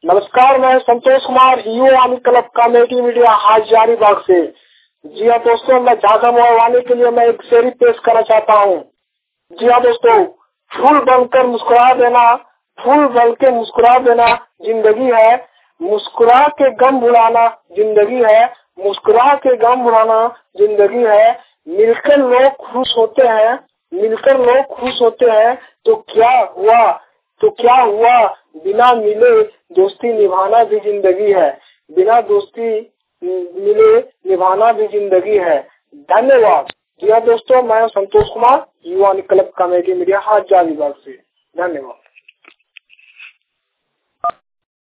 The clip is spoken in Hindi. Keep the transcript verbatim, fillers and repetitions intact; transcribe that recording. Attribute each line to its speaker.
Speaker 1: नमस्कार, मैं संतोष कुमार, युवा क्लब कमेटी मीडिया हजारीबाग से। जी हाँ दोस्तों, मैं झांसा मोहवाले के लिए मैं एक शेरी पेश करना चाहता हूँ। जी हाँ दोस्तों, फूल बनकर मुस्कुरा देना, फूल बन के मुस्कुरा देना जिंदगी है, मुस्कुरा के गम भुलाना जिंदगी है, मुस्कुरा के गम भुलाना जिंदगी है। मिलकर लोग खुश होते हैं, मिलकर लोग खुश होते हैं, तो क्या हुआ तो क्या हुआ बिना मिले दोस्ती निभाना भी जिंदगी है, बिना दोस्ती मिले निभाना भी जिंदगी है। धन्यवाद। जी हाँ दोस्तों, मैं संतोष कुमार, युवा क्लब कमेटी मीडिया हजारीबाग से। धन्यवाद।